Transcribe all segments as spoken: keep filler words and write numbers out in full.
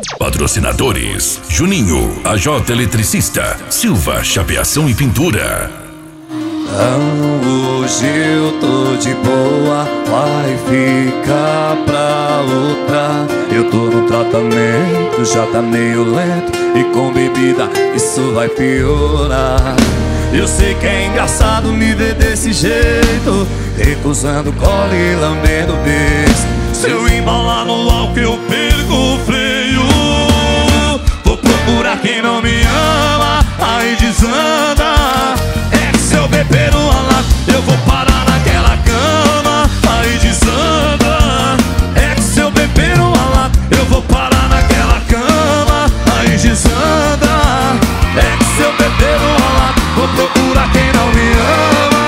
Patrocinadores: Juninho, A J Eletricista, Silva Chapeação e Pintura. Não, hoje eu tô de boa, vai ficar pra outra. Eu tô no tratamento, já tá meio lento, e com bebida isso vai piorar. Eu sei que é engraçado me ver desse jeito, recusando cola e lambendo beijo. Se eu embalar no álcool eu perco o freio. Vou procurar quem não me ama, aí desanda. É que se eu beber uma lata eu vou parar naquela cama, aí desanda. É que se eu beber uma lata eu vou parar naquela cama, aí desanda. É que se eu beber uma lata vou procurar quem não me ama.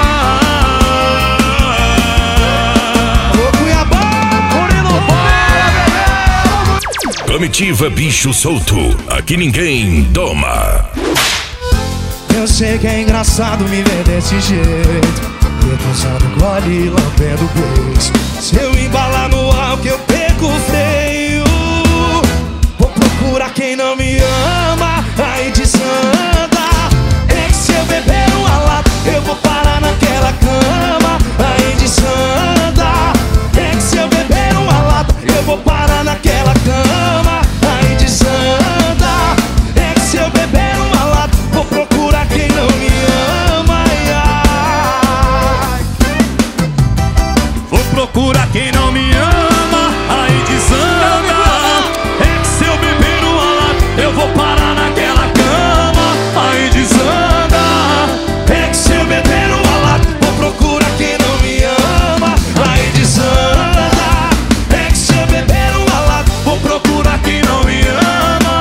Ô Cuiabá, Murilo, bora, bebê! Comitiva Bicho Solto, aqui ninguém doma. Eu sei que é engraçado me ver desse jeito, recusando gole e lambendo beijo. Se eu embalar no álcool eu perco o freio. Vou procurar quem não me ama, aí desanda. É que se eu beber uma lata eu vou parar naquela cama, aí desanda. É que se eu beber uma lata eu vou parar naquela cama, aí desanda. É que se eu beber uma lata vou procurar quem não me ama, ai, ai. Vou procurar quem não me ama, aí desanda. É que se eu beber uma lata eu vou parar naquela cama, aí desanda. É que se eu beber uma lata vou procurar quem não me ama, aí desanda. É que se eu beber uma lata vou procurar quem não me ama.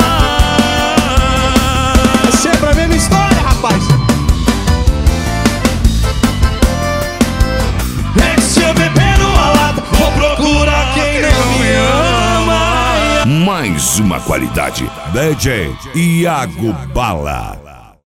É sempre a mesma história, rapaz. É que se eu beber uma lata vou procurar quem não me ama. Mais uma qualidade. D J Iago Bala.